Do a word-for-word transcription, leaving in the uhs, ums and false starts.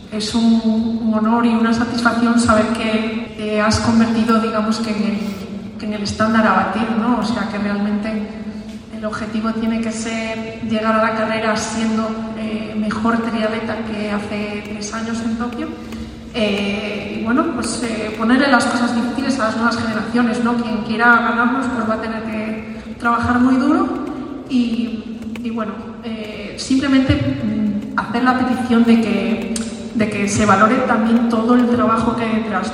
es un, un honor y una satisfacción saber que te has convertido, digamos, que en el, que en el estándar a batir, ¿no? O sea, que realmente el objetivo tiene que ser llegar a la carrera siendo eh, mejor triatleta que hace tres años en Tokio. Eh, y bueno, pues eh, ponerle las cosas difíciles a las nuevas generaciones, ¿no? Quien quiera ganarnos pues va a tener que trabajar muy duro y, y bueno, eh, simplemente mm, hacer la petición de que, de que se valore también todo el trabajo que hay detrás.